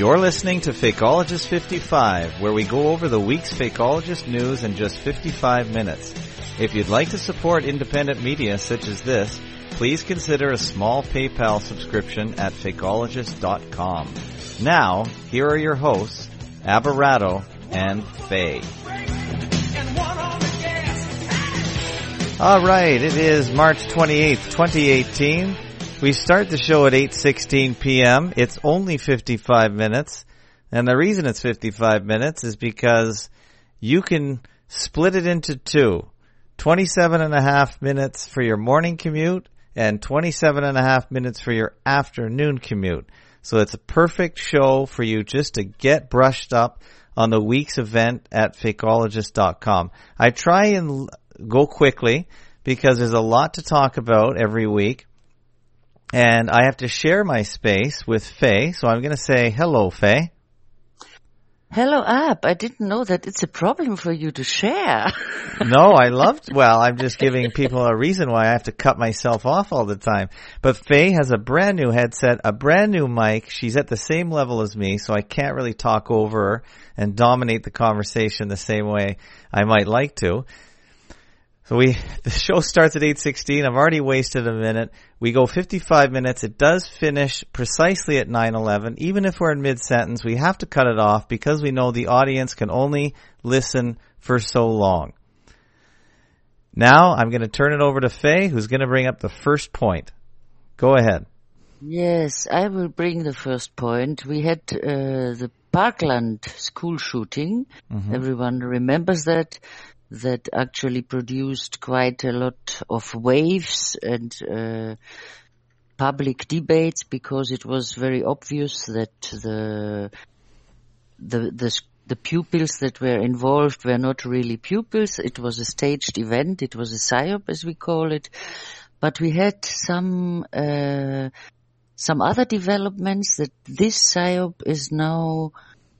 You're listening to Fakeologist 55, where we go over the week's Fakeologist news in just 55 minutes. If you'd like to support independent media such as this, please consider a small PayPal subscription at Fakeologist.com. Now, here are your hosts, Aberrato and Faye. Alright, it is March 28th, 2018. We start the show at 8:16 p.m. It's only 55 minutes. And the reason it's 55 minutes is because you can split it into two. 27 and a half minutes for your morning commute and 27 and a half minutes for your afternoon commute. So it's a perfect show for you just to get brushed up on the week's event at Fakeologist.com. I try and go quickly because there's a lot to talk about every week. And I have to share my space with Faye, so I'm going to say hello, Faye. Hello, Ab. I didn't know that it's a problem for you to share. No, I'm just giving people a reason why I have to cut myself off all the time. But Faye has a brand new headset, a brand new mic. She's at the same level as me, so I can't really talk over her and dominate the conversation the same way I might like to. So the show starts at 8:16. I've already wasted a minute. We go 55 minutes. It does finish precisely at 9:11. Even if we're in mid-sentence, we have to cut it off because we know the audience can only listen for so long. Now, I'm going to turn it over to Faye, who's going to bring up the first point. Go ahead. Yes, I will bring the first point. We had the Parkland school shooting. Mm-hmm. Everyone remembers that actually produced quite a lot of waves and public debates because it was very obvious that the pupils that were involved were not really pupils. It was a staged event. It was a psyop, as we call it. But we had some other developments that this psyop is now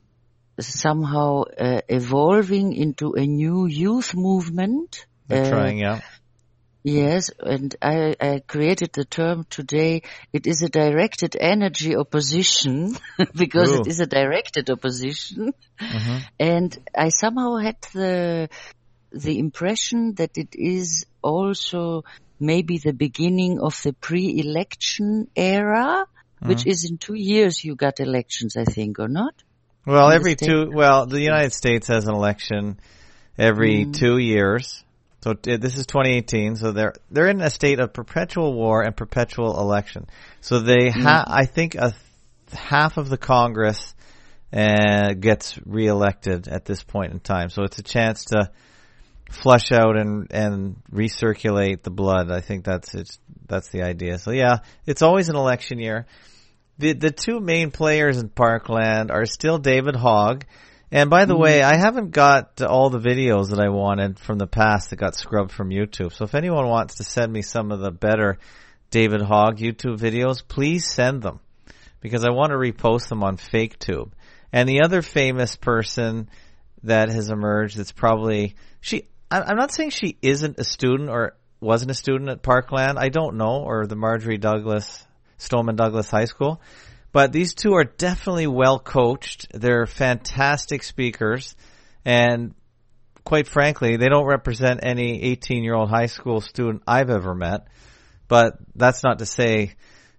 somehow evolving into a new youth movement. They're trying out. Yes, and I created the term today. It is a directed energy opposition because It is a directed opposition. Mm-hmm. And I somehow had the impression that it is also maybe the beginning of the pre-election era, which is in 2 years you got elections, I think, or not? Well, the United States has an election every 2 years. So this is 2018. So they're in a state of perpetual war and perpetual election. So they I think half of the Congress gets reelected at this point in time. So it's a chance to flush out and recirculate the blood. I think that's the idea. So yeah, it's always an election year. The two main players in Parkland are still David Hogg. And by the way, I haven't got all the videos that I wanted from the past that got scrubbed from YouTube. So if anyone wants to send me some of the better David Hogg YouTube videos, please send them because I want to repost them on FakeTube. And the other famous person that has emerged that's probably I'm not saying she isn't a student or wasn't a student at Parkland. I don't know, or the Marjorie Stoneman Douglas High School. But these two are definitely well coached. They're fantastic speakers. And quite frankly, they don't represent any 18-year-old high school student I've ever met. But that's not to say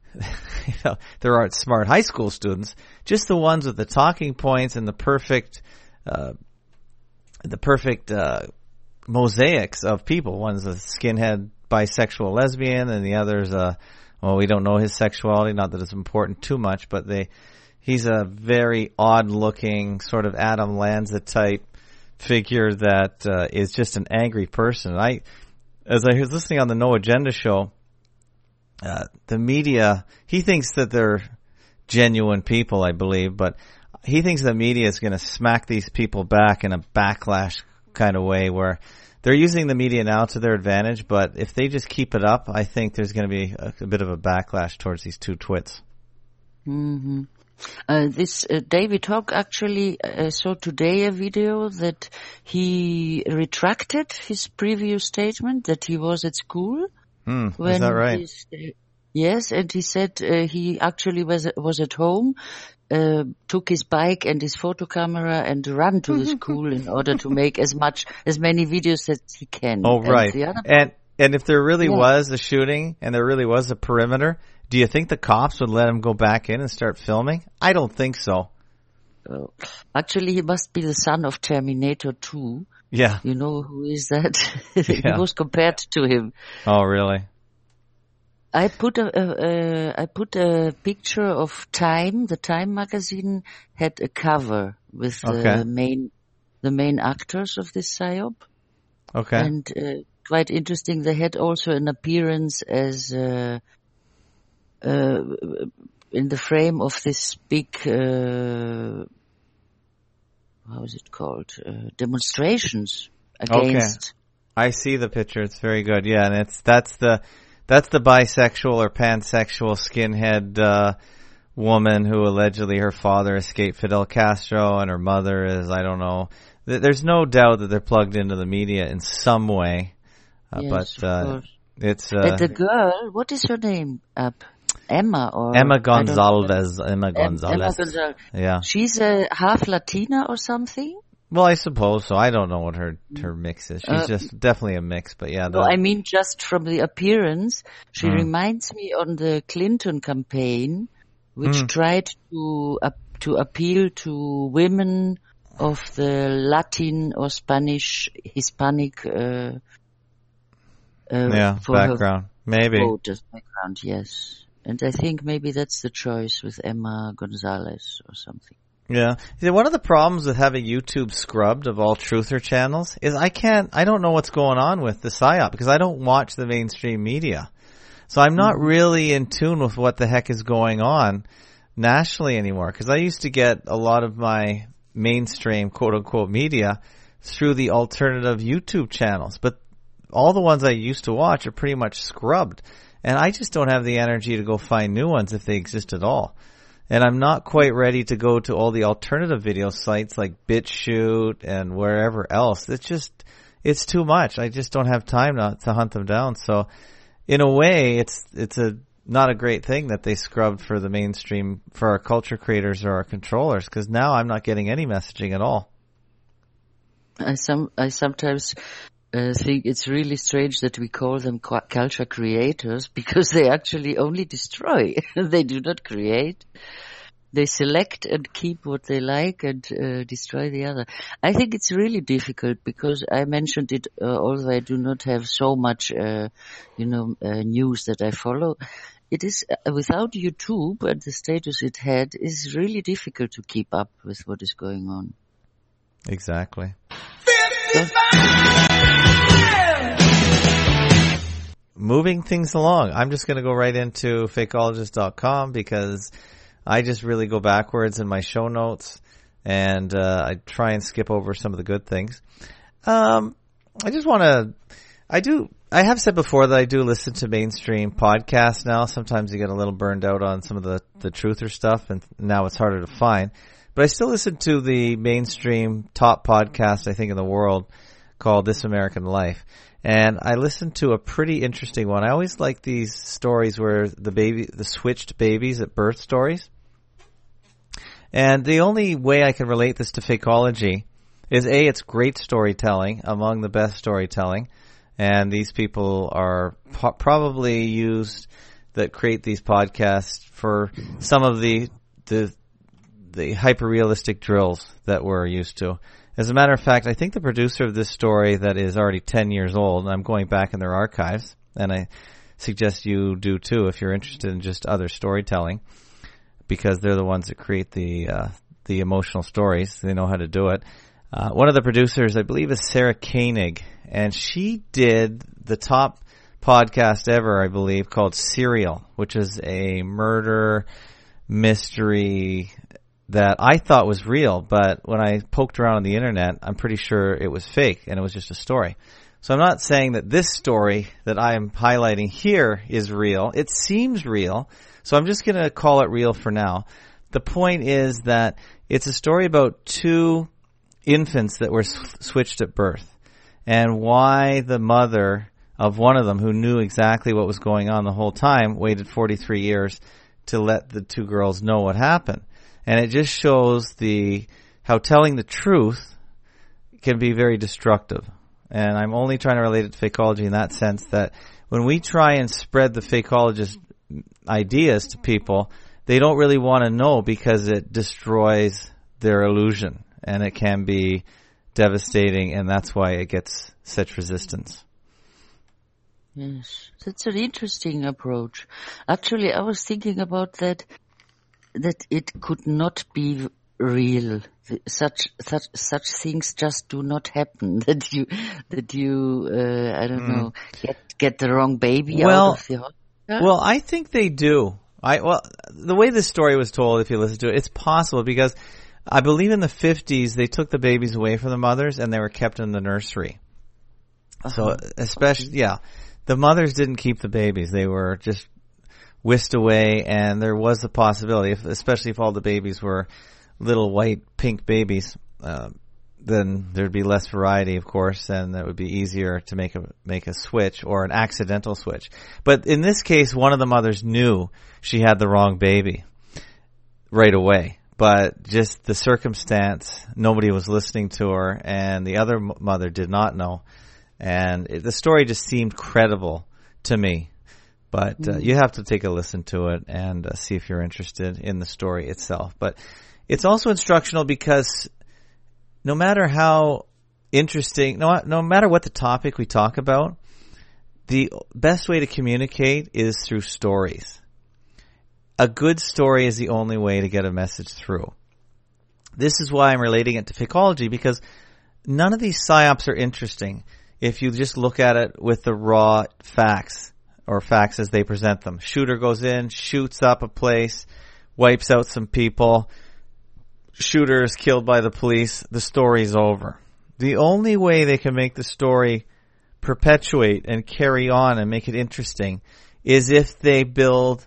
there aren't smart high school students. Just the ones with the talking points and the perfect mosaics of people. One's a skinhead, bisexual, lesbian, and the other's we don't know his sexuality, not that it's important too much, but he's a very odd-looking sort of Adam Lanza type figure that is just an angry person. As I was listening on the No Agenda show, the media, he thinks that they're genuine people, I believe, but he thinks the media is going to smack these people back in a backlash kind of way where they're using the media now to their advantage, but if they just keep it up, I think there's going to be a bit of a backlash towards these two twits. Mm-hmm. This David Hogg actually saw today a video that he retracted his previous statement that he was at school. Is that right? Yes, and he said he actually was at home took his bike and his photo camera and ran to the school in order to make as many videos as he can. Oh, right. And if there really was a shooting and there really was a perimeter, do you think the cops would let him go back in and start filming? I don't think so. Actually, he must be the son of Terminator 2. Yeah. You know who is that? He was compared to him. Oh, really? I put a picture of Time. The Time magazine had a cover with the main actors of this psyop. Okay. And quite interesting. They had also an appearance as in the frame of this big how is it called? Demonstrations against. Okay. I see the picture. It's very good. Yeah, and that's the bisexual or pansexual skinhead woman who allegedly her father escaped Fidel Castro and her mother is, I don't know. There's no doubt that they're plugged into the media in some way. Yes, but it's the girl, what is her name? Emma Gonzalez. Emma Gonzalez. Yeah. She's a half Latina or something? Well, I suppose so. I don't know what her mix is. She's just definitely a mix, but yeah. No, I mean just from the appearance, she reminds me on the Clinton campaign, which tried to appeal to women of the Latin or Spanish, Hispanic background. Maybe. Voters background, yes. And I think maybe that's the choice with Emma Gonzalez or something. Yeah. See, one of the problems with having YouTube scrubbed of all truther channels is I don't know what's going on with the PSYOP because I don't watch the mainstream media. So I'm not really in tune with what the heck is going on nationally anymore because I used to get a lot of my mainstream quote unquote media through the alternative YouTube channels. But all the ones I used to watch are pretty much scrubbed. And I just don't have the energy to go find new ones if they exist at all. And I'm not quite ready to go to all the alternative video sites like BitChute and wherever else. It's too much. I just don't have time to hunt them down. So in a way, it's not a great thing that they scrubbed for the mainstream, for our culture creators or our controllers, because now I'm not getting any messaging at all. I sometimes think it's really strange that we call them culture creators because they actually only destroy. They do not create. They select and keep what they like and destroy the other. I think it's really difficult because I mentioned it, although I do not have so much, news that I follow. It is, without YouTube and the status it had, is really difficult to keep up with what is going on. Exactly. Moving things along, I'm just going to go right into fakeologist.com because I just really go backwards in my show notes and I try and skip over some of the good things. I have said before that I do listen to mainstream podcasts now. Sometimes you get a little burned out on some of the truther stuff and now it's harder to find. But I still listen to the mainstream top podcast, I think, in the world called This American Life. And I listened to a pretty interesting one. I always like these stories where the switched babies at birth stories. And the only way I can relate this to Fakeology is it's great storytelling, among the best storytelling. And these people are probably used that create these podcasts for some of the hyper-realistic drills that we're used to. As a matter of fact, I think the producer of this story that is already 10 years old, and I'm going back in their archives, and I suggest you do too if you're interested in just other storytelling, because they're the ones that create the emotional stories. They know how to do it. One of the producers, I believe, is Sarah Koenig, and she did the top podcast ever, I believe, called Serial, which is a murder mystery that I thought was real, but when I poked around on the internet, I'm pretty sure it was fake and it was just a story. So I'm not saying that this story that I am highlighting here is real. It seems real, so I'm just going to call it real for now. The point is that it's a story about two infants that were switched at birth and why the mother of one of them, who knew exactly what was going on the whole time, waited 43 years to let the two girls know what happened. And it just shows how telling the truth can be very destructive. And I'm only trying to relate it to fakeology in that sense, that when we try and spread the fakeologist ideas to people, they don't really want to know because it destroys their illusion, and it can be devastating, and that's why it gets such resistance. Yes, that's an interesting approach. Actually, I was thinking about that it could not be real. Such things just do not happen. That you I don't know, get the wrong baby out of the hospital. Well, I think they do. The way this story was told, if you listen to it, it's possible because I believe in the 50s they took the babies away from the mothers and they were kept in the nursery. So especially, the mothers didn't keep the babies. They were just whisked away, and there was the possibility, especially if all the babies were little white, pink babies, then there'd be less variety, of course, and that would be easier to make a switch or an accidental switch. But in this case, one of the mothers knew she had the wrong baby right away. But just the circumstance, nobody was listening to her, and the other mother did not know. And the story just seemed credible to me. But you have to take a listen to it and see if you're interested in the story itself. But it's also instructional because no matter how interesting, no matter what the topic we talk about, the best way to communicate is through stories. A good story is the only way to get a message through. This is why I'm relating it to fakeology, because none of these psyops are interesting if you just look at it with the raw facts, or facts as they present them. Shooter goes in, shoots up a place, wipes out some people, shooter is killed by the police, the story's over. The only way they can make the story perpetuate and carry on and make it interesting is if they build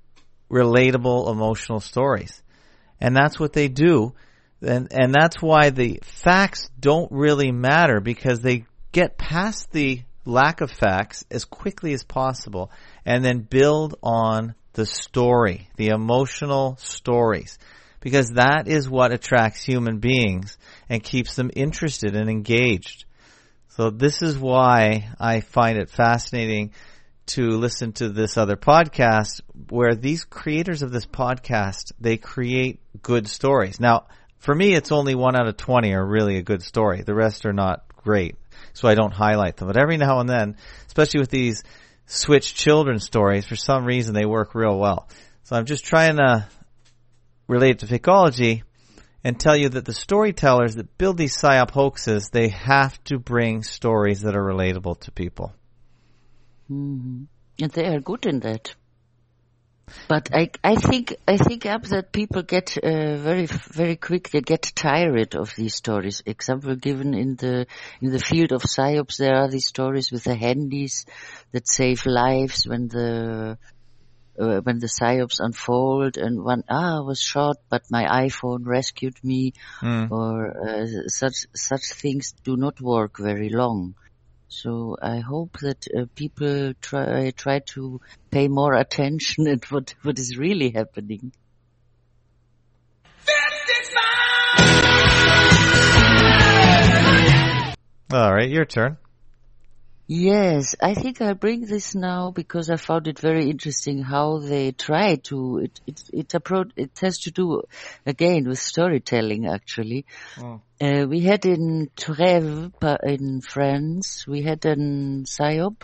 relatable emotional stories. And that's what they do. And that's why the facts don't really matter, because they get past the lack of facts as quickly as possible and then build on the story, the emotional stories, because that is what attracts human beings and keeps them interested and engaged. So this is why I find it fascinating to listen to this other podcast, where these creators of this podcast, they create good stories. Now, for me, it's only 1 out of 20 are really a good story. The rest are not great, so I don't highlight them. But every now and then, especially with these switch children stories, for some reason they work real well. So I'm just trying to relate it to fakeology and tell you that the storytellers that build these psyop hoaxes, they have to bring stories that are relatable to people. Mm-hmm. And they are good in that. But I think that people get very very quick. They get tired of these stories. Example given in the field of psyops, there are these stories with the handies that save lives when the psyops unfold, and one was shot, but my iPhone rescued me, or such things do not work very long. So I hope that people try to pay more attention at what is really happening. All right, your turn. Yes, I think I'll bring this now because I found it very interesting how they try to, it has to do again with storytelling actually. We had in Trèves in France, we had an psyop,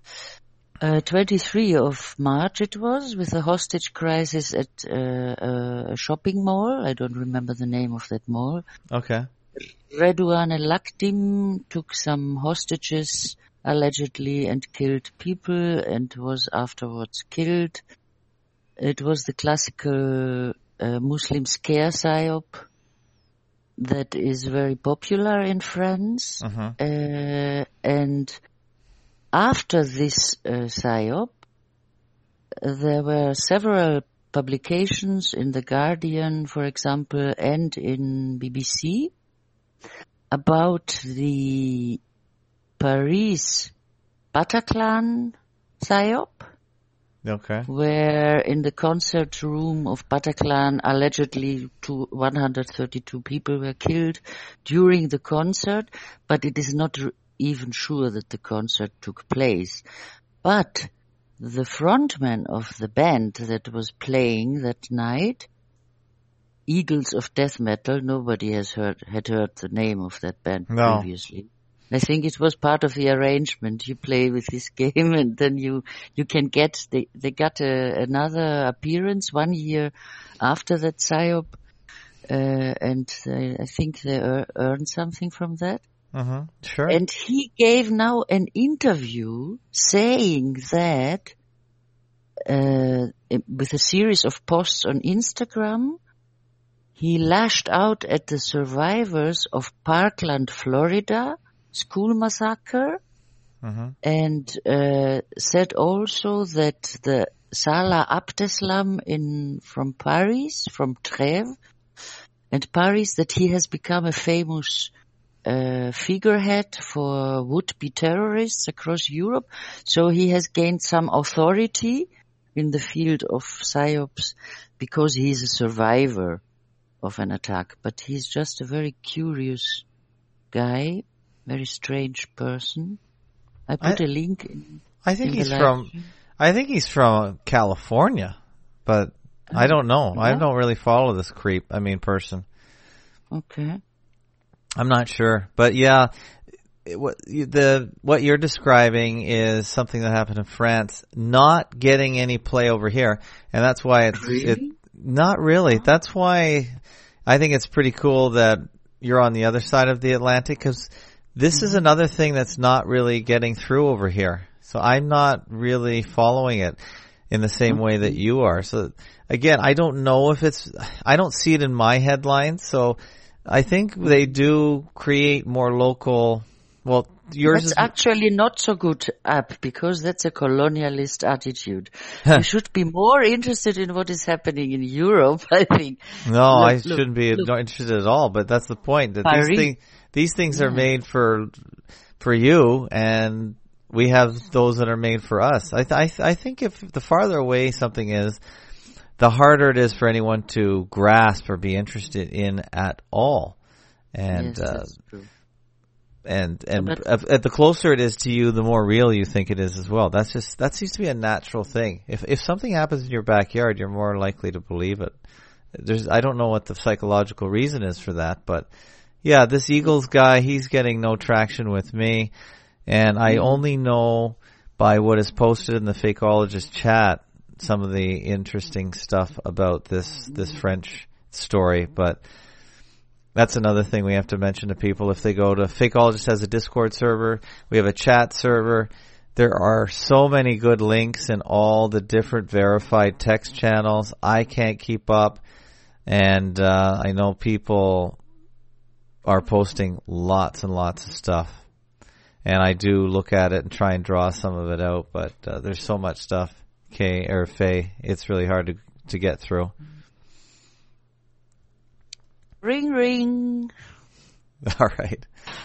23 of March it was, with a hostage crisis at a shopping mall. I don't remember the name of that mall. Okay. Redouane Lakdim took some hostages allegedly and killed people and was afterwards killed. It was the classical Muslim scare psyop that is very popular in France. And after this psyop, there were several publications in The Guardian, for example, and in BBC about the Paris Bataclan psyop. Okay. Where in the concert room of Bataclan, allegedly 132 people were killed during the concert, but it is not even sure that the concert took place. But the frontman of the band that was playing that night, Eagles of Death Metal, nobody had heard the name of that band previously. I think it was part of the arrangement. You play with this game and then you can get, they got another appearance 1 year after that PSYOP, and I think they earned something from that. Sure. And he gave now an interview saying that, with a series of posts on Instagram, he lashed out at the survivors of Parkland, Florida, school massacre, and said also that the Salah Abdeslam from Paris, from Trèves and Paris, that he has become a famous figurehead for would-be terrorists across Europe. So he has gained some authority in the field of PSYOPs because he is a survivor of an attack. But he's just a very curious guy. Very strange person. I put a link in. I think he's from California, but I don't know. Yeah. I don't really follow this creep. Person. Okay. I'm not sure, but yeah, what you're describing is something that happened in France, not getting any play over here, and that's why it's not really. That's why I think it's pretty cool that you're on the other side of the Atlantic, because this is another thing that's not really getting through over here. So I'm not really following it in the same way that you are. So again, I don't know if I don't see it in my headlines. So I think they do create more local, well, yours That's actually not so good app, because that's a colonialist attitude. You should be more interested in what is happening in Europe, I think. No, I shouldn't be interested at all, but that's the point. That these things are made for you, and we have those that are made for us. I think if the farther away something is, the harder it is for anyone to grasp or be interested in at all. And yes, that's true. And the closer it is to you, the more real you think it is as well. That seems to be a natural thing. If something happens in your backyard, you're more likely to believe it. I don't know what the psychological reason is for that, but yeah, this Eagles guy, he's getting no traction with me, and I only know by what is posted in the Fakeologist chat some of the interesting stuff about this French story, but that's another thing we have to mention to people. If they go to Fakeologist has a Discord server, we have a chat server. There are so many good links in all the different verified text channels. I can't keep up, and I know people are posting lots and lots of stuff, and I do look at it and try and draw some of it out, but there's so much stuff, Faye, it's really hard to get through. Ring, ring. All right.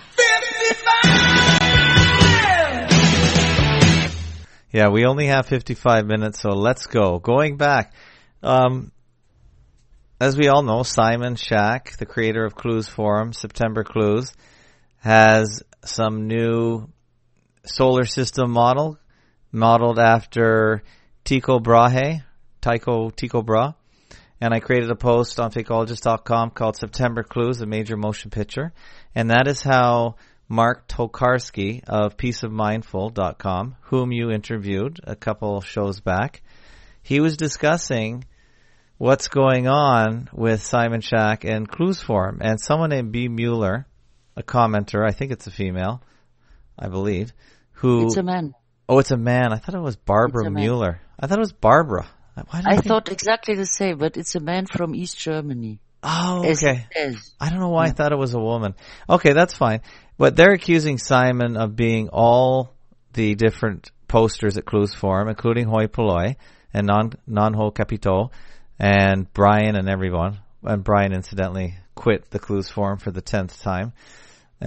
55! Yeah, we only have 55 minutes, so let's go. Going back, as we all know, Simon Shack, the creator of Clues Forum, September Clues, has some new solar system modeled after Tycho Brahe, and I created a post on Fakeologist.com called September Clues, a major motion picture, and that is how Mark Tokarski of peaceofmindful.com, whom you interviewed a couple shows back, he was discussing what's going on with Simon Shack and Clues Forum, and someone named B. Mueller, a commenter, I think it's a female, I believe, who... It's a man. Oh, it's a man. I thought it was Barbara Mueller. I thought it was Barbara. I thought exactly the same, but it's a man from East Germany. Oh, okay. I don't know why I thought it was a woman. Okay, that's fine. But they're accusing Simon of being all the different posters at Clues Forum, including Hoi Polloi and Non-Ho Capito and Brian and everyone. And Brian, incidentally, quit the Clues Forum for the 10th time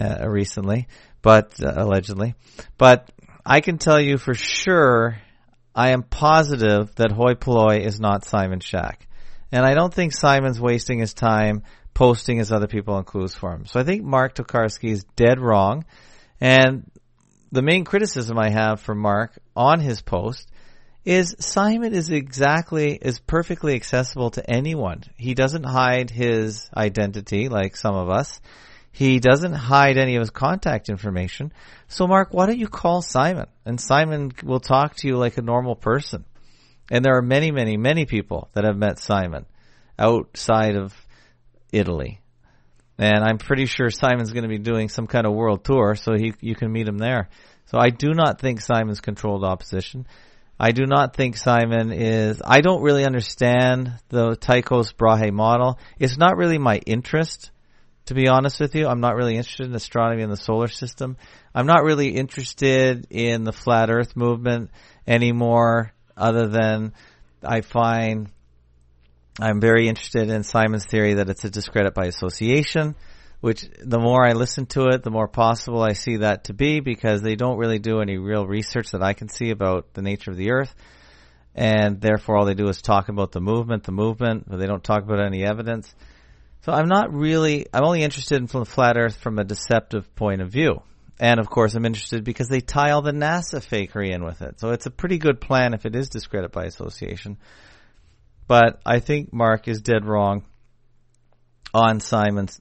recently, but allegedly. But I can tell you for sure, I am positive that hoi polloi is not Simon Shack. And I don't think Simon's wasting his time posting as other people on Clues Forum. So I think Mark Tokarski is dead wrong. And the main criticism I have for Mark on his post is Simon is perfectly accessible to anyone. He doesn't hide his identity like some of us. He doesn't hide any of his contact information. So Mark, why don't you call Simon? And Simon will talk to you like a normal person. And there are many, many, many people that have met Simon outside of Italy. And I'm pretty sure Simon's going to be doing some kind of world tour, so you can meet him there. So I do not think Simon's controlled opposition. I do not think Simon is... I don't really understand the Tycho's Brahe model. It's not really my interest, to be honest with you. I'm not really interested in astronomy and the solar system. I'm not really interested in the flat earth movement anymore, other than I find I'm very interested in Simon's theory that it's a discredit by association, which the more I listen to it, the more possible I see that to be, because they don't really do any real research that I can see about the nature of the Earth. And therefore all they do is talk about the movement, but they don't talk about any evidence. So I'm only interested in the flat Earth from a deceptive point of view. And of course I'm interested because they tie all the NASA fakery in with it. So it's a pretty good plan if it is discredit by association. But I think Mark is dead wrong on Simon's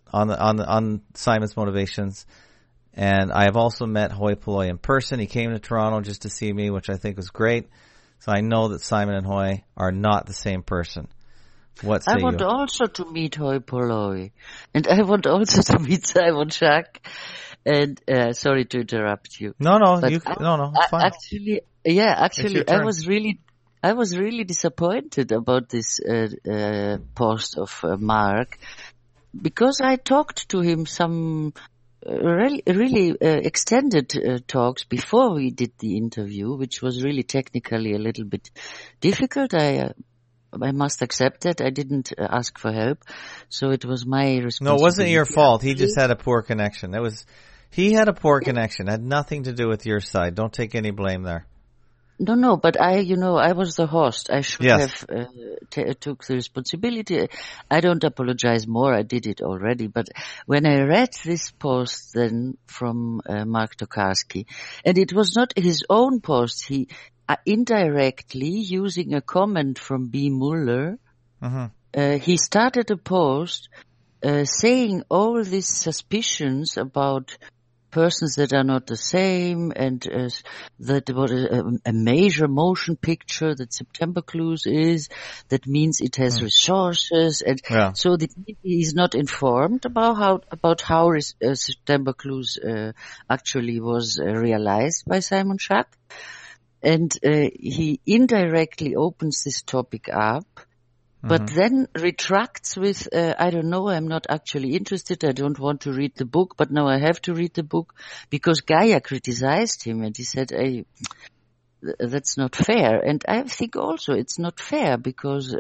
motivations. And I have also met hoi polloi in person. He came to Toronto just to see me, which I think was great. So I know that Simon and Hoi are not the same person. What say you? I want also to meet hoi polloi. And I want also to meet Simon Shack. And sorry to interrupt you. No, it's fine. Actually, I was really disappointed about this post of Mark, because I talked to him some really extended talks before we did the interview, which was really technically a little bit difficult. I must accept that. I didn't ask for help, so it was my responsibility. No, it wasn't your fault. He just had a poor connection. He had a poor connection. It had nothing to do with your side. Don't take any blame there. No, but I was the host. I should have took the responsibility. I don't apologize more. I did it already. But when I read this post then from Mark Tokarski, and it was not his own post, he indirectly, using a comment from B. Muller, he started a post saying all these suspicions about persons that are not the same, and that what a major motion picture that September Clues is, that means it has resources, and so he's not informed about how September Clues actually was realized by Simon Shack, and he indirectly opens this topic up. But then retracts with, I don't know, I'm not actually interested, I don't want to read the book, but now I have to read the book, because Gaia criticized him and he said, hey, that's not fair. And I think also it's not fair, because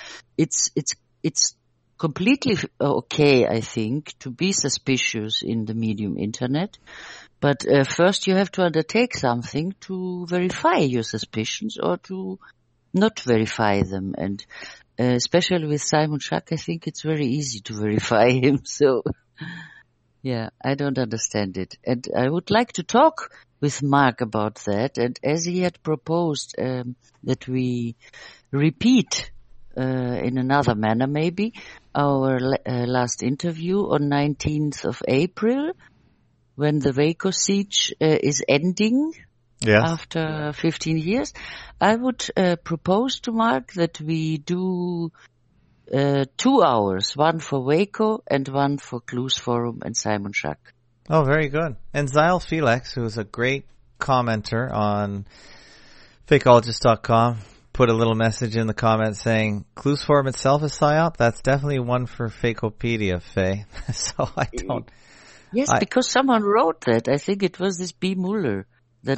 it's completely okay, I think, to be suspicious in the medium internet. But first you have to undertake something to verify your suspicions or to not verify them. And especially with Simon Shack, I think it's very easy to verify him. So, yeah, I don't understand it. And I would like to talk with Mark about that. And as he had proposed that we repeat in another manner maybe our last interview on 19th of April, when the Waco siege is ending. Yes. After 15 years, I would propose to Mark that we do 2 hours, one for Waco and one for Clues Forum and Simon Shack. Oh, very good. And Zyle Felix, who's a great commenter on fakeologist.com, put a little message in the comments saying, Clues Forum itself is PSYOP? That's definitely one for Fakeopedia, Faye. So I don't... Yes, because someone wrote that. I think it was this B. Muller. That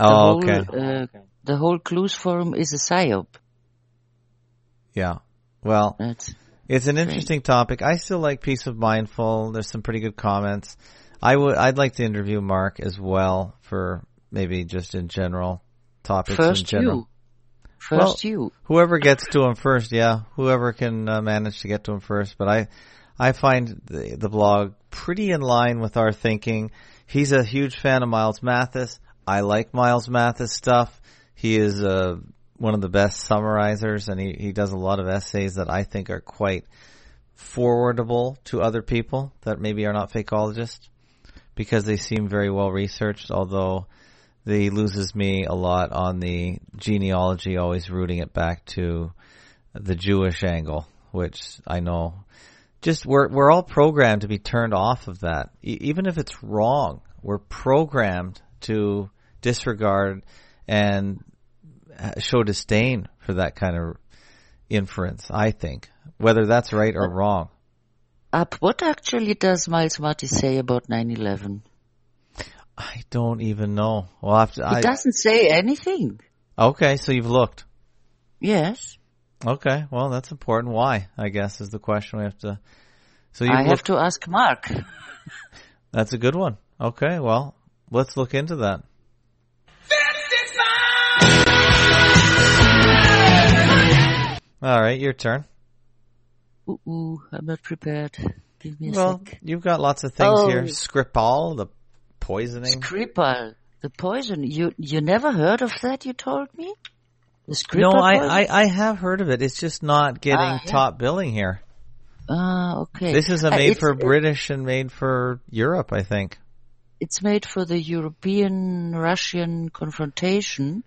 the whole Clues Forum is a PSYOP. Yeah. Well, it's an interesting topic. I still like Peace of Mindful. There's some pretty good comments. I'd like to interview Mark as well for maybe just in general topics in general. you. Whoever gets to him first, yeah. Whoever can manage to get to him first. But I find the blog pretty in line with our thinking. He's a huge fan of Miles Mathis. I like Miles Mathis stuff. He is one of the best summarizers, and he does a lot of essays that I think are quite forwardable to other people that maybe are not fakeologists, because they seem very well researched, although he loses me a lot on the genealogy, always rooting it back to the Jewish angle, which I know just we're all programmed to be turned off of that. Even if it's wrong, we're programmed to disregard and show disdain for that kind of inference, I think, whether that's right or wrong. What actually does Miles Mathis say about 9/11? I don't even know. Well, he doesn't say anything. Okay, so you've looked. Yes. Okay, well, that's important. Why, I guess, is the question we have to... So I have to ask Mark. That's a good one. Okay, well, let's look into that. All right, your turn. Ooh, I'm not prepared. Give me a sec. You've got lots of things here. Skripal, the poisoning. Skripal, the poison. You never heard of that, you told me? The Skripal No, poison? I have heard of it. It's just not getting top billing here. Okay. This is made for British and made for Europe, I think. It's made for the European-Russian confrontation.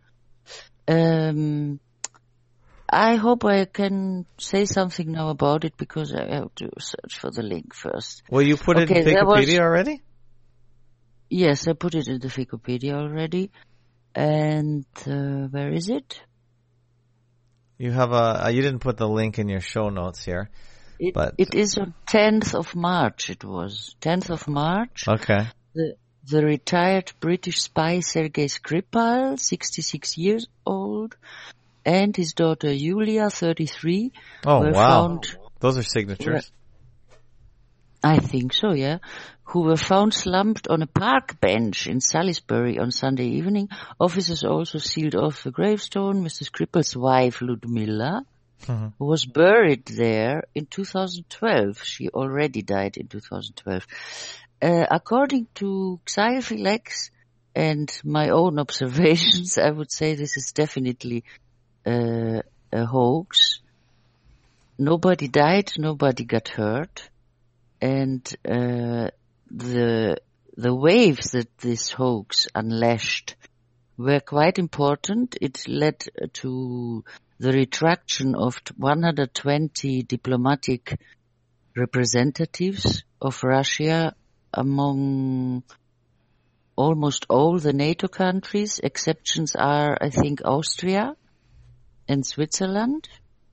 I hope I can say something now about it, because I have to search for the link first. Well, you put it in Wikipedia already? Yes, I put it in the Wikipedia already. And where is it? You have you didn't put the link in your show notes here. It is on 10th of March, it was. 10th of March. Okay. The retired British spy Sergei Skripal, 66 years old, and his daughter Yulia, 33. Oh, wow. Those are signatures. I think so, yeah. Who were found slumped on a park bench in Salisbury on Sunday evening. Officers also sealed off the gravestone. Mr. Skripal's wife, Ludmilla, who was buried there in 2012. She already died in 2012. According to Xyophilex and my own observations, I would say this is definitely a hoax. Nobody died, nobody got hurt, and the waves that this hoax unleashed were quite important. It led to the retraction of 120 diplomatic representatives of Russia among almost all the NATO countries. Exceptions are, I think, Austria and Switzerland.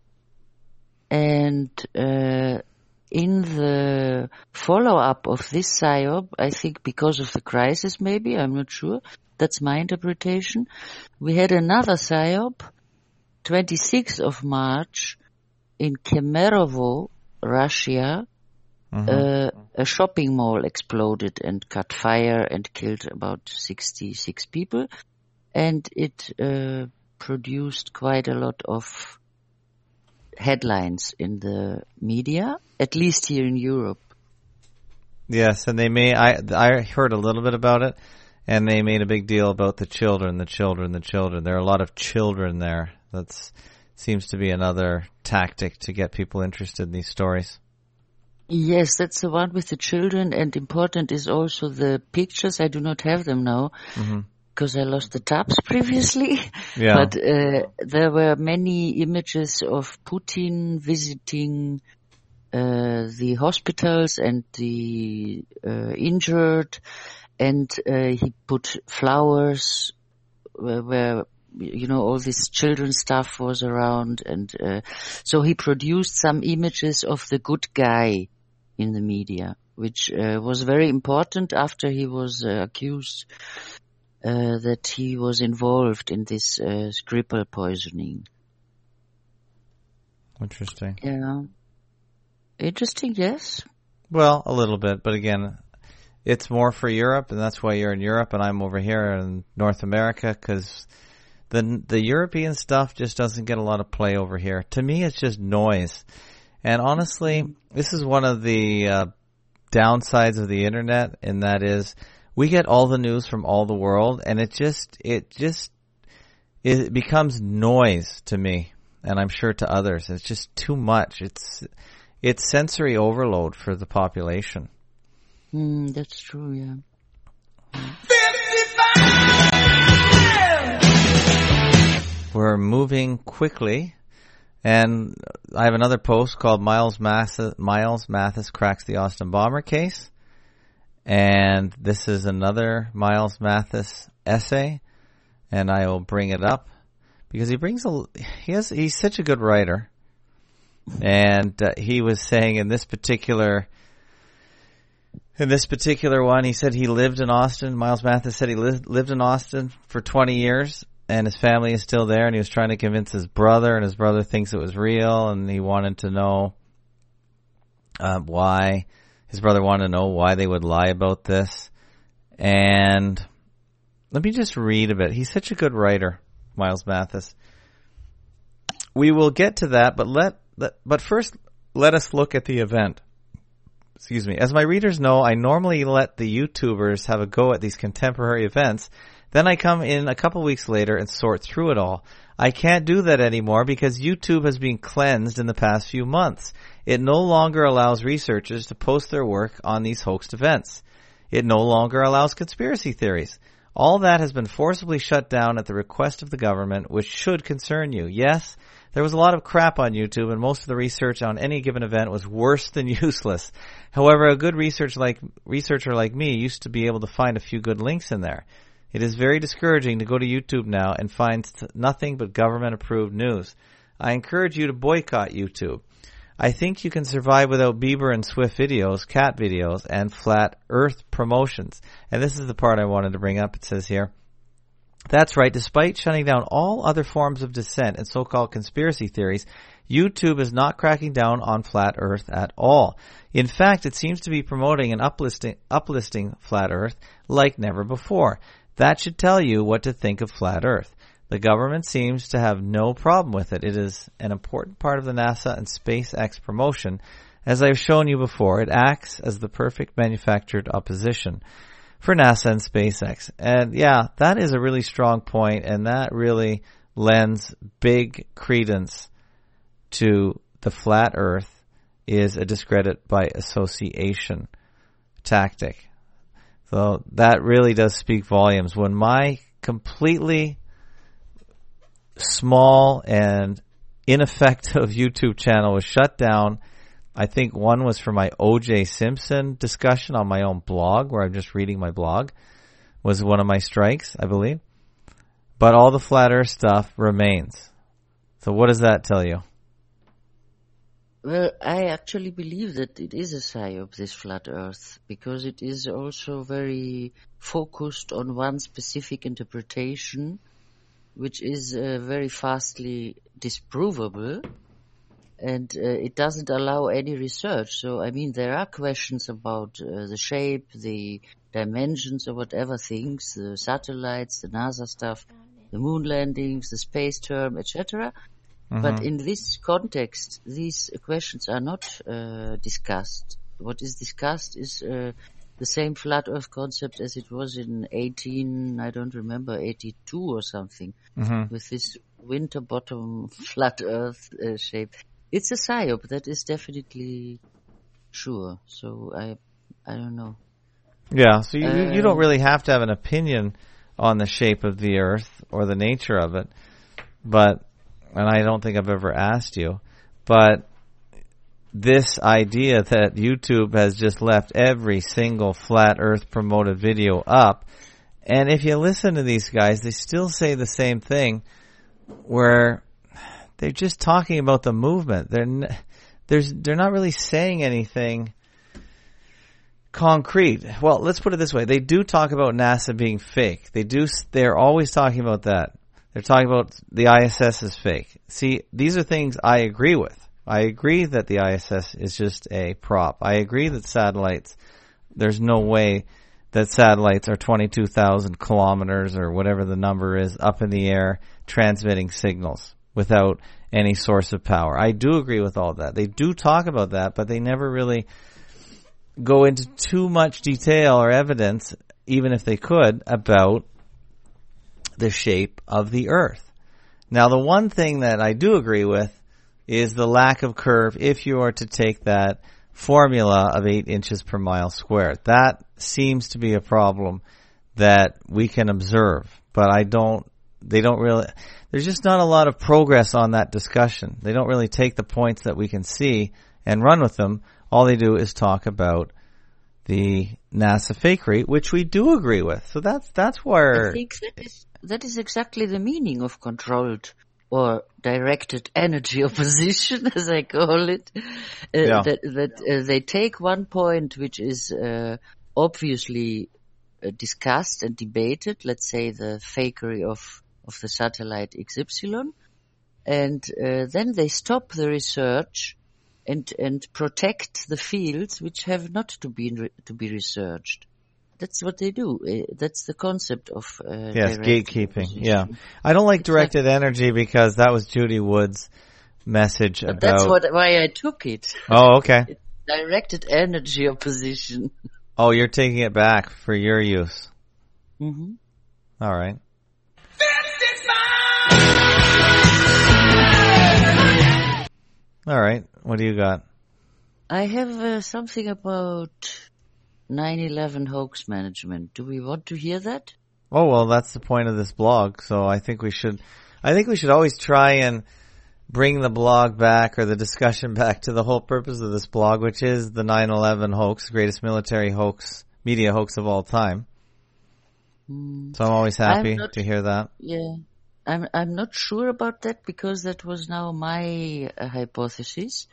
And in the follow-up of this PSYOP, I think because of the crisis maybe, I'm not sure, that's my interpretation, we had another PSYOP, 26th of March, in Kemerovo, Russia. A shopping mall exploded and caught fire and killed about 66 people. And it produced quite a lot of headlines in the media, at least here in Europe. Yes, and I heard a little bit about it, and they made a big deal about the children. There are a lot of children there. That seems to be another tactic to get people interested in these stories. Yes, that's the one with the children, and important is also the pictures. I do not have them now because I lost the tabs previously. Yeah. But there were many images of Putin visiting the hospitals and the injured, and he put flowers where all this children's stuff was around, and so he produced some images of the good guy in the media, which was very important after he was accused that he was involved in this Skripal poisoning. Interesting. Yeah. Interesting, yes. Well, a little bit, but again, it's more for Europe, and that's why you're in Europe and I'm over here in North America, because The European stuff just doesn't get a lot of play over here. To me, it's just noise. And honestly, this is one of the downsides of the internet, and that is we get all the news from all the world, and it becomes noise to me, and I'm sure to others. It's just too much. It's sensory overload for the population. That's true, yeah. 55! We're moving quickly, and I have another post called Miles Mathis Cracks the Austin Bomber Case, and this is another Miles Mathis essay, and I will bring it up because he's such a good writer, and he was saying in this particular one, he said he lived in Austin. Miles Mathis said he lived in Austin for 20 years, and his family is still there, and he was trying to convince his brother, and his brother thinks it was real, and he wanted to know why. His brother wanted to know why they would lie about this. And let me just read a bit. He's such a good writer, Miles Mathis. We will get to that, but first let us look at the event. Excuse me. As my readers know, I normally let the YouTubers have a go at these contemporary events. Then I come in a couple weeks later and sort through it all. I can't do that anymore because YouTube has been cleansed in the past few months. It no longer allows researchers to post their work on these hoaxed events. It no longer allows conspiracy theories. All that has been forcibly shut down at the request of the government, which should concern you. Yes, there was a lot of crap on YouTube, and most of the research on any given event was worse than useless. However, a good researcher like me used to be able to find a few good links in there. It is very discouraging to go to YouTube now and find nothing but government-approved news. I encourage you to boycott YouTube. I think you can survive without Bieber and Swift videos, cat videos, and flat earth promotions. And this is the part I wanted to bring up. It says here, that's right, despite shutting down all other forms of dissent and so-called conspiracy theories, YouTube is not cracking down on flat earth at all. In fact, it seems to be promoting and uplisting flat earth like never before. That should tell you what to think of flat earth. The government seems to have no problem with it. It is an important part of the NASA and SpaceX promotion. As I've shown you before, it acts as the perfect manufactured opposition for NASA and SpaceX. And yeah, that is a really strong point, and that really lends big credence to the flat earth is a discredit by association tactic. So that really does speak volumes. When my completely small and ineffective YouTube channel was shut down, I think one was for my O.J. Simpson discussion on my own blog, where I'm just reading my blog, was one of my strikes, I believe. But all the flat earth stuff remains. So what does that tell you? Well, I actually believe that it is a psyop, this flat earth, because it is also very focused on one specific interpretation, which is very fastly disprovable, and it doesn't allow any research. So, I mean, there are questions about the shape, the dimensions, or whatever things, the satellites, the NASA stuff, the moon landings, the space term, etc. But in this context, these questions are not discussed. What is discussed is the same flat earth concept as it was in 82 or something, with this winter bottom flat earth shape. It's a psyop, that is definitely sure. So I don't know. Yeah, so you don't really have to have an opinion on the shape of the earth or the nature of it, and I don't think I've ever asked you, but this idea that YouTube has just left every single flat earth promoted video up, and if you listen to these guys, they still say the same thing, where they're just talking about the movement. They're not really saying anything concrete. Well, let's put it this way. They do talk about NASA being fake. They're always talking about that. They're talking about the ISS is fake. See, these are things I agree with. I agree that the ISS is just a prop. I agree that there's no way that satellites are 22,000 kilometers or whatever the number is up in the air transmitting signals without any source of power. I do agree with all that. They do talk about that, but they never really go into too much detail or evidence, even if they could, about the shape of the Earth. Now, the one thing that I do agree with is the lack of curve if you are to take that formula of 8 inches per mile squared. That seems to be a problem that we can observe, but there's just not a lot of progress on that discussion. They don't really take the points that we can see and run with them. All they do is talk about the NASA fakery, which we do agree with. So that's where I think that is exactly the meaning of controlled or directed energy opposition, as I call it. That they take one point which is obviously discussed and debated, let's say the fakery of the satellite XY, and then they stop the research and protect the fields which have not to be researched. That's what they do. That's the concept of gatekeeping. Opposition. Yeah, I don't like directed energy because that was Judy Wood's message about. That's why I took it. Oh, okay. It's directed energy opposition. Oh, you're taking it back for your use. Mm-hmm. All right. All right. What do you got? I have something about 9/11 hoax management. Do we want to hear that? Oh, well, that's the point of this blog. So I think we should always try and bring the blog back or the discussion back to the whole purpose of this blog, which is the 9/11 hoax, greatest military hoax, media hoax of all time. So I'm always happy to hear that. Yeah. I'm not sure about that because that was now my hypothesis.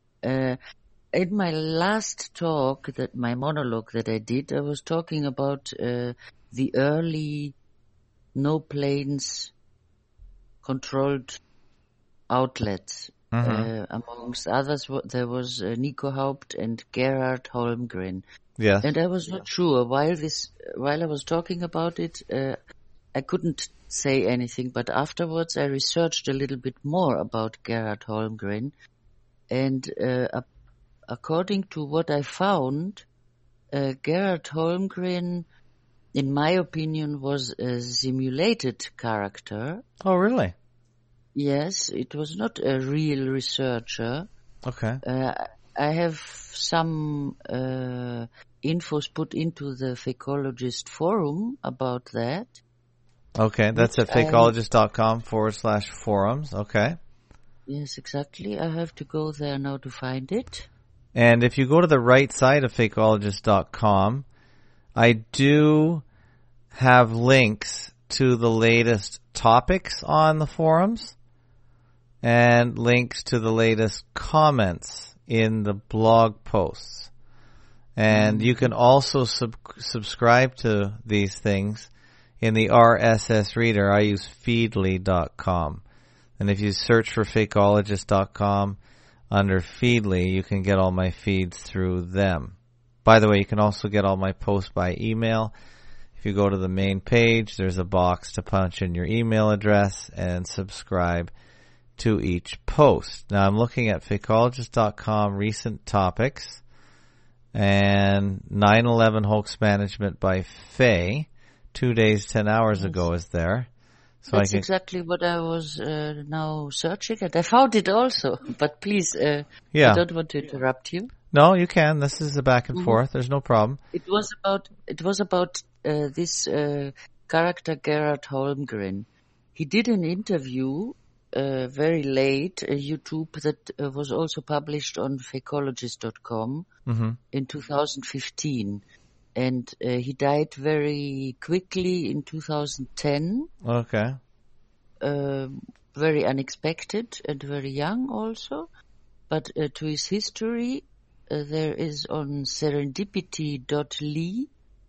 In my last talk, my monologue that I did, I was talking about the early no planes controlled outlets. Amongst others, there was Nico Haupt and Gerhard Holmgren. Yes. And I was not sure while I was talking about it. I couldn't say anything, but afterwards I researched a little bit more about Gerhard Holmgren, and according to what I found, Gerhard Holmgren, in my opinion, was a simulated character. Oh, really? Yes, it was not a real researcher. Okay. I have some infos put into the Fakeologist forum about that. Okay, that's at fakeologist.com/forums. Okay. Yes, exactly. I have to go there now to find it. And if you go to the right side of fakeologist.com, I do have links to the latest topics on the forums and links to the latest comments in the blog posts. And you can also subscribe to these things in the RSS reader. I use Feedly.com. And if you search for fakeologist.com under Feedly, you can get all my feeds through them. By the way, you can also get all my posts by email. If you go to the main page, there's a box to punch in your email address and subscribe to each post. Now I'm looking at fakeologist.com recent topics and 9/11 hoax management by Faye. 2 days, 10 hours ago is there. So that's exactly what I was now searching at. I found it also, but please, I don't want to interrupt you. No, you can. This is a back and forth. There's no problem. It was about this character Gerhard Holmgren. He did an interview very late, YouTube, that was also published on fakeologist.com in 2015. And he died very quickly in 2010. Okay. Very unexpected and very young also. But to his history, there is on serendipity.ly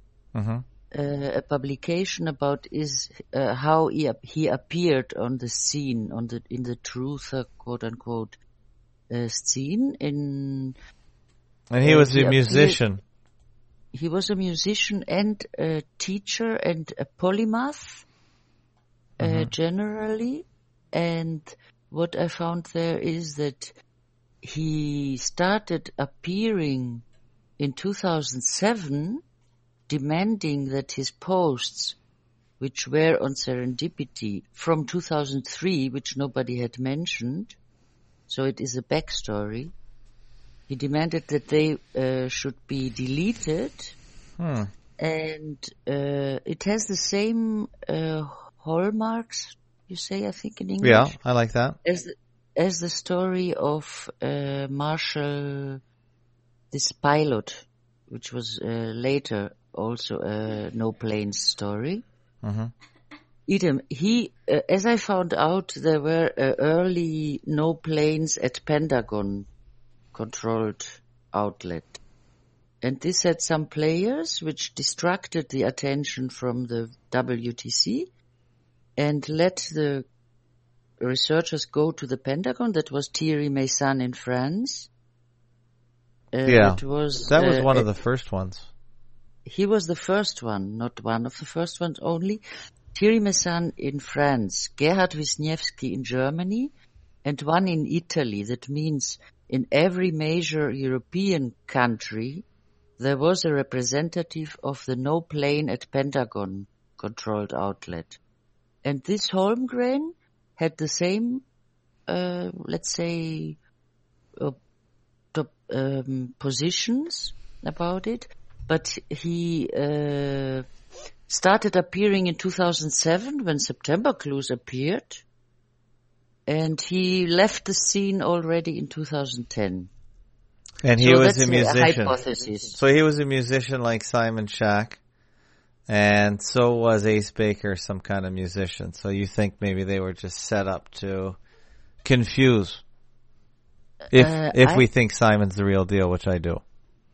a publication about how he appeared on the scene, in the truther, quote unquote, scene. And he was a musician. He was a musician and a teacher and a polymath. generally. And what I found there is that he started appearing in 2007, demanding that his posts, which were on Serendipity from 2003, which nobody had mentioned, so it is a backstory, he demanded that they should be deleted. And it has the same hallmarks, you say, I think, in English. Yeah, I like that. As the story of Marshall, this pilot, which was later also a No Planes story. Idem, he, as I found out, there were early No Planes at Pentagon controlled outlet. And this had some players which distracted the attention from the WTC and let the researchers go to the Pentagon. That was Thierry Meyssan in France. That was one of the first ones. He was the first one, not one of the first ones only. Thierry Meyssan in France, Gerhard Wisniewski in Germany, and one in Italy. That means in every major European country, there was a representative of the No Plane at Pentagon controlled outlet. And this Holmgren had the same, let's say, positions about it, but he started appearing in 2007 when September Clues appeared, and he left the scene already in 2010. And he was a musician. Hypothesis. So he was a musician like Simon Shack, and so was Ace Baker, some kind of musician. So you think maybe they were just set up to confuse. If we think Simon's the real deal, which I do.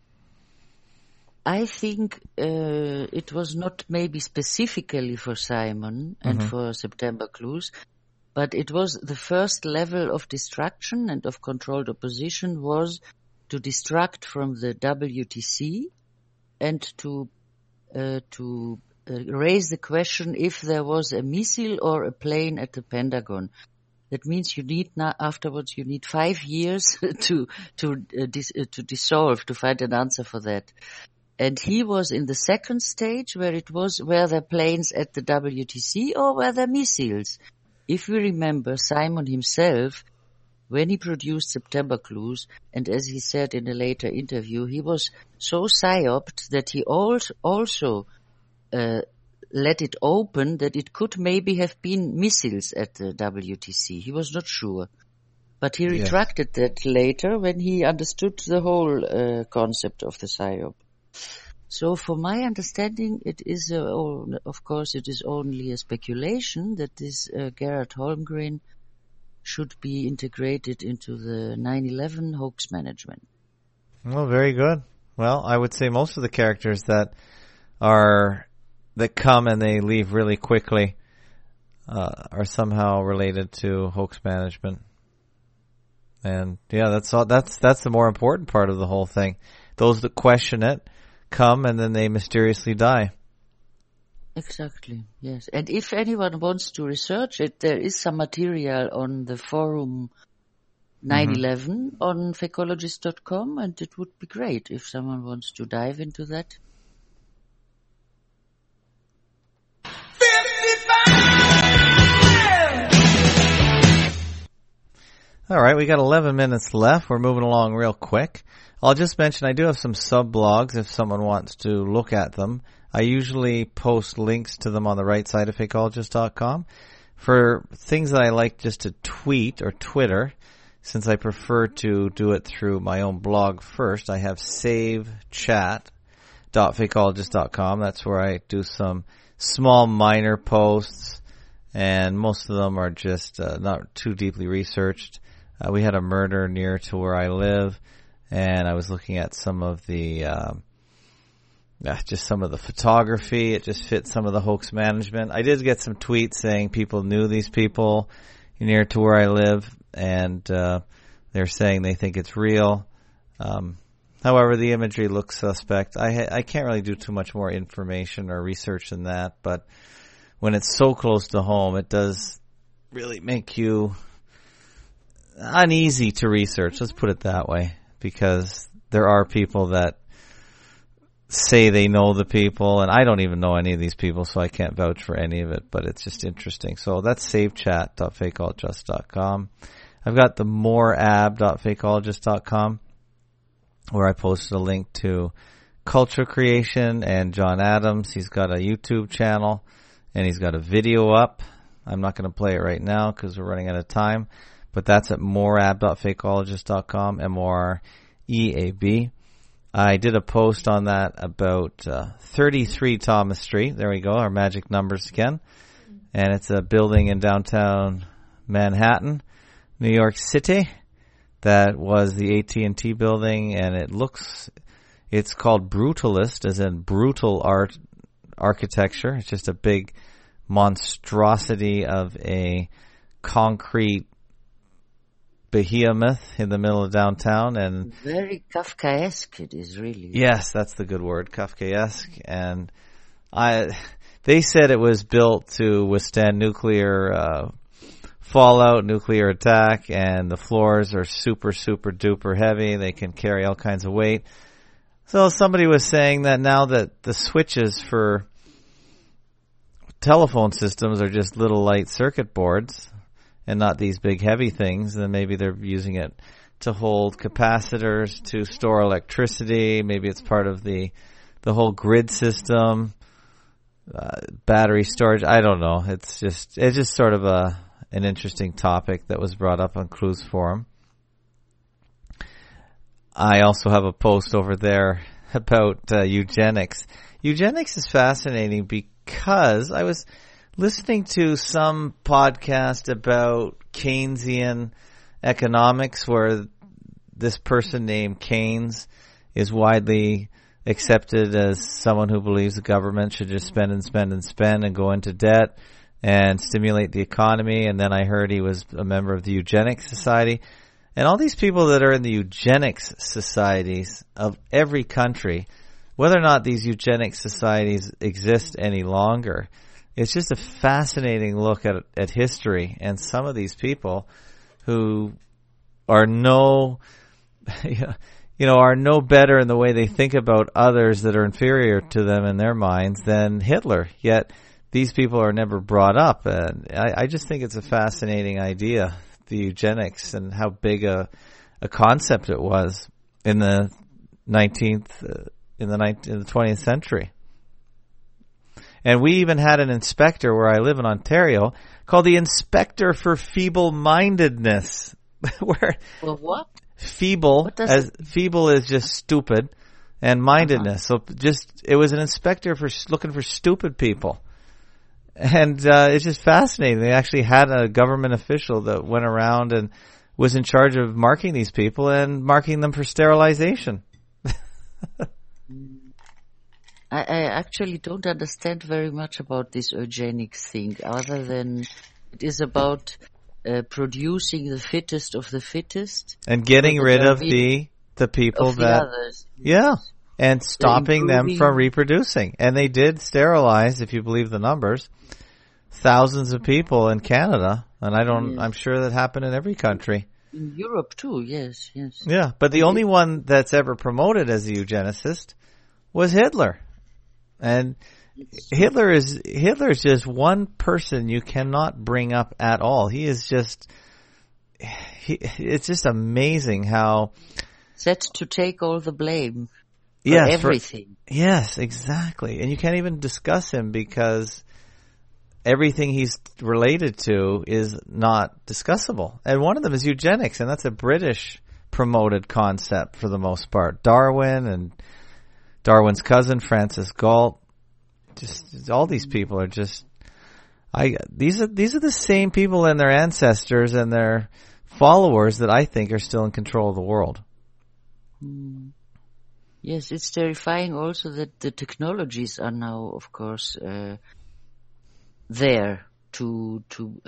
I think it was not maybe specifically for Simon and for September Clues, but it was the first level of distraction and of controlled opposition was to distract from the WTC and to raise the question if there was a missile or a plane at the Pentagon. That means you need afterwards you need 5 years to dissolve, to find an answer for that. And he was in the second stage where it was were there planes at the WTC or were there missiles? If we remember, Simon himself, when he produced September Clues, and as he said in a later interview, he was so psyoped that he also let it open that it could maybe have been missiles at the WTC. He was not sure. But he retracted that later when he understood the whole concept of the psyop. So for my understanding, it is, of course, it is only a speculation that this Gerhard Holmgren should be integrated into the 9/11 hoax management. Well, very good. Well, I would say most of the characters that come and they leave really quickly are somehow related to hoax management. And yeah, that's the more important part of the whole thing. Those that question it come and then they mysteriously die. Exactly, yes. And if anyone wants to research it, there is some material on the forum 9/11 on fakeologist.com, and it would be great if someone wants to dive into that. 55! All right, we got 11 minutes left. We're moving along real quick. I'll just mention I do have some sub-blogs if someone wants to look at them. I usually post links to them on the right side of fakeologist.com. For things that I like just to tweet or Twitter, since I prefer to do it through my own blog first, I have savechat.fakeologist.com. That's where I do some small minor posts, and most of them are just not too deeply researched. We had a murder near to where I live, and I was looking at some of the just some of the photography. It just fits some of the hoax management. I did get some tweets saying people knew these people near to where I live, and they're saying they think it's real. However, the imagery looks suspect. I can't really do too much more information or research than that, but when it's so close to home, it does really make you uneasy to research. Let's put it that way, because there are people that say they know the people, and I don't even know any of these people, so I can't vouch for any of it, but it's just interesting. So that's savechat.fakeologist.com. I've got the moreab.fakeologist.com, where I posted a link to Culture Creation and John Adams. He's got a YouTube channel, and he's got a video up. I'm not going to play it right now because we're running out of time, but that's at moreab.fakeologist.com, MOREAB. I did a post on that about 33 Thomas Street. There we go, our magic numbers again. And it's a building in downtown Manhattan, New York City. That was the AT&T building, and it's called Brutalist, as in brutal architecture. It's just a big monstrosity of a concrete behemoth in the middle of downtown, and very Kafkaesque it is, really. Yes, that's the good word, Kafkaesque. And they said it was built to withstand nuclear fallout, nuclear attack, and the floors are super, super duper heavy. They can carry all kinds of weight. So somebody was saying that now that the switches for telephone systems are just little light circuit boards and not these big heavy things, then maybe they're using it to hold capacitors, to store electricity. Maybe it's part of the whole grid system, battery storage. I don't know. It's just sort of an interesting topic that was brought up on Cruise Forum. I also have a post over there about eugenics. Eugenics is fascinating because I was listening to some podcast about Keynesian economics, where this person named Keynes is widely accepted as someone who believes the government should just spend and spend and spend and go into debt and stimulate the economy. And then I heard he was a member of the Eugenics Society. And all these people that are in the eugenics societies of every country, whether or not these eugenics societies exist any longer, it's just a fascinating look at history, and some of these people who are no better in the way they think about others that are inferior to them in their minds than Hitler. Yet these people are never brought up, and I just think it's a fascinating idea, the eugenics, and how big a concept it was in the 20th century. And we even had an inspector where I live in Ontario called the Inspector for Feeble-Mindedness. Well, what? Feeble is just stupid, and mindedness. So it was an inspector for looking for stupid people. And it's just fascinating. They actually had a government official that went around and was in charge of marking these people and marking them for sterilization. I actually don't understand very much about this eugenics thing, other than it is about producing the fittest of the fittest. And getting rid of the people that... others. Yeah, and stopping them from reproducing. And they did sterilize, if you believe the numbers, thousands of people in Canada. And I'm sure that happened in every country. In Europe too, yes. Yeah, but the only one that's ever promoted as a eugenicist was Hitler. And Hitler is just one person you cannot bring up at all. He is just, it's just amazing how set to take all the blame for everything. Yes, exactly. And you can't even discuss him because everything he's related to is not discussable. And one of them is eugenics, and that's a British promoted concept for the most part. Darwin and Darwin's cousin, Francis Galt, just all these people are just, these are the same people and their ancestors and their followers that I think are still in control of the world. Yes, it's terrifying also that the technologies are now, of course, there to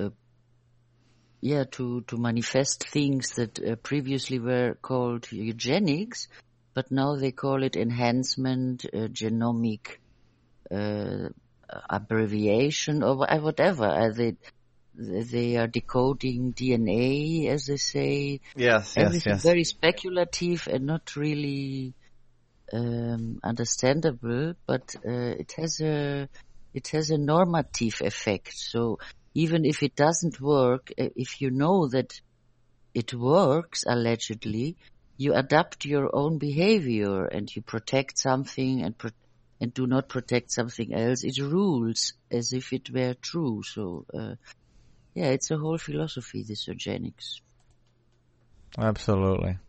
manifest things that previously were called eugenics, but now they call it enhancement, genomic abbreviation or whatever. They are decoding DNA, as they say. Yes, Everything yes. very speculative and not really understandable, but it has a normative effect. So even if it doesn't work, if you know that it works allegedly, you adapt your own behavior and you protect something and do not protect something else. It rules as if it were true. So it's a whole philosophy, this eugenics. Absolutely.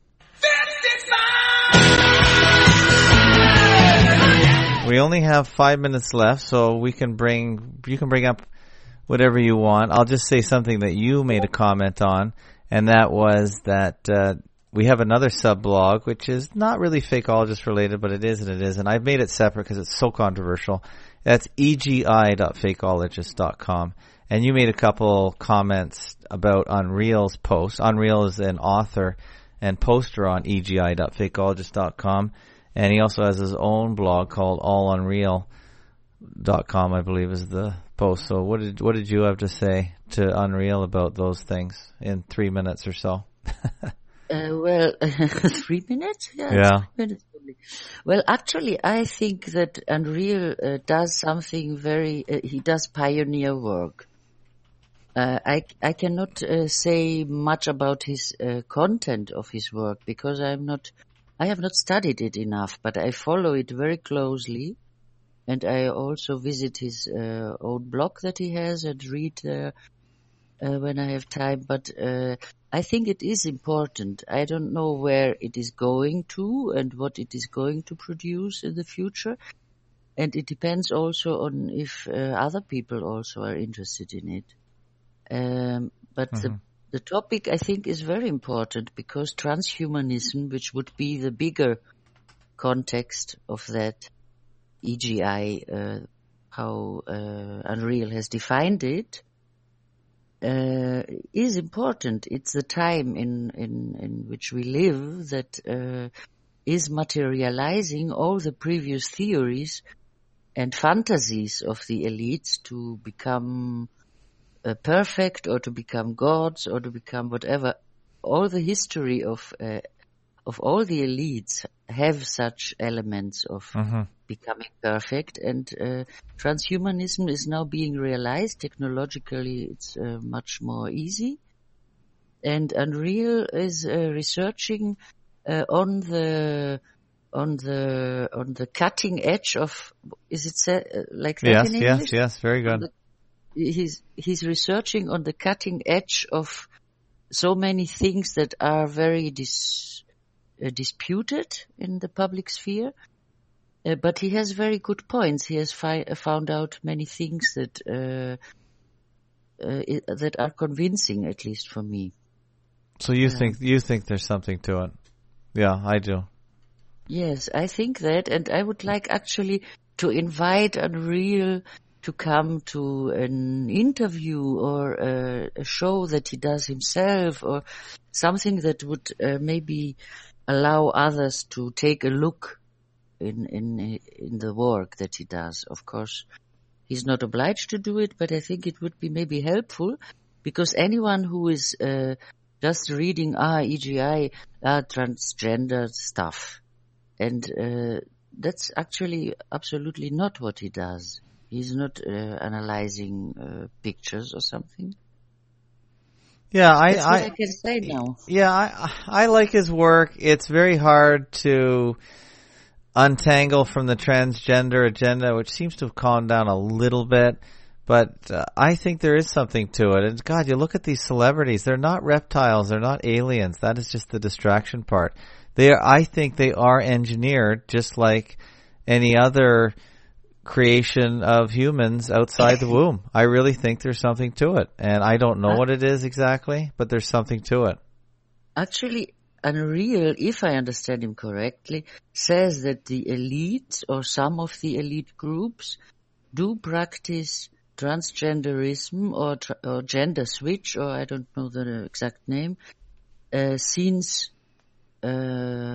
We only have 5 minutes left, so you can bring up whatever you want. I'll just say something that you made a comment on, and that was that we have another sub-blog, which is not really Fakeologist related, but it is and it isn't. I've made it separate because it's so controversial. That's egi.fakeologist.com. And you made a couple comments about Unreal's post. Unreal is an author and poster on egi.fakeologist.com. And he also has his own blog called allunreal.com, I believe is the post. So what did you have to say to Unreal about those things in 3 minutes or so? 3 minutes? Yeah. 3 minutes only. Well, actually, I think that Unreal does something he does pioneer work. I cannot say much about his content of his work because I have not studied it enough, but I follow it very closely, and I also visit his own blog that he has and read there when I have time. But I think it is important. I don't know where it is going to and what it is going to produce in the future, and it depends also on if other people also are interested in it. But the topic, I think, is very important because transhumanism, which would be the bigger context of that EGI, how Unreal has defined it, is important. It's the time in which we live that is materializing all the previous theories and fantasies of the elites to become perfect or to become gods or to become whatever. All the history of all the elites have such elements of becoming perfect, and transhumanism is now being realized. Technologically, it's much more easy, and Unreal is researching on the cutting edge of. Is it like that in English? Yes, very good. He's researching on the cutting edge of so many things that are very disputed in the public sphere, but he has very good points. He has found out many things that are convincing, at least for me. So you think there's something to it? Yeah, I do. Yes, I think that, and I would like actually to invite Unreal to come to an interview or a show that he does himself, or something that would maybe allow others to take a look in the work that he does. Of course, he's not obliged to do it, but I think it would be maybe helpful, because anyone who is just reading EGI, transgender stuff, and that's actually absolutely not what he does. He's not analyzing pictures or something. Yeah, That's what I can say now. Yeah, I like his work. It's very hard to untangle from the transgender agenda, which seems to have calmed down a little bit. But I think there is something to it. And God, you look at these celebrities; they're not reptiles, they're not aliens. That is just the distraction part. I think they are engineered, just like any other creation of humans outside the womb. I really think there's something to it, and I don't know what it is exactly, but there's something to it. Actually, Unreal, if I understand him correctly, says that the elite or some of the elite groups do practice transgenderism or gender switch, or I don't know the exact name, since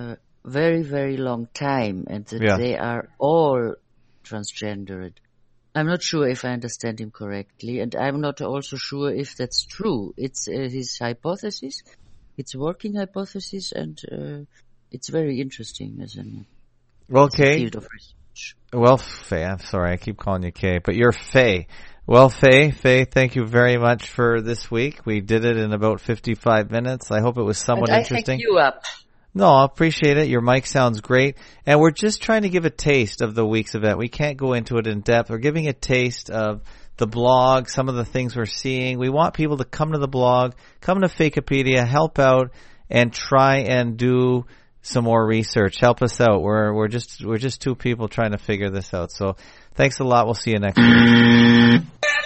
very, very long time, and that they are all transgendered. I'm not sure if I understand him correctly, and I'm not also sure if that's true. It's his hypothesis. It's a working hypothesis, and it's very interesting as a field of research. Well, Faye, I'm sorry, I keep calling you Kay, but you're Faye. Well, Faye, thank you very much for this week. We did it in about 55 minutes. I hope it was somewhat interesting. I thank you up. No, I appreciate it. Your mic sounds great. And we're just trying to give a taste of the week's event. We can't go into it in depth. We're giving a taste of the blog, some of the things we're seeing. We want people to come to the blog, come to Fakepedia, help out, and try and do some more research. Help us out. We're just two people trying to figure this out. So thanks a lot. We'll see you next week.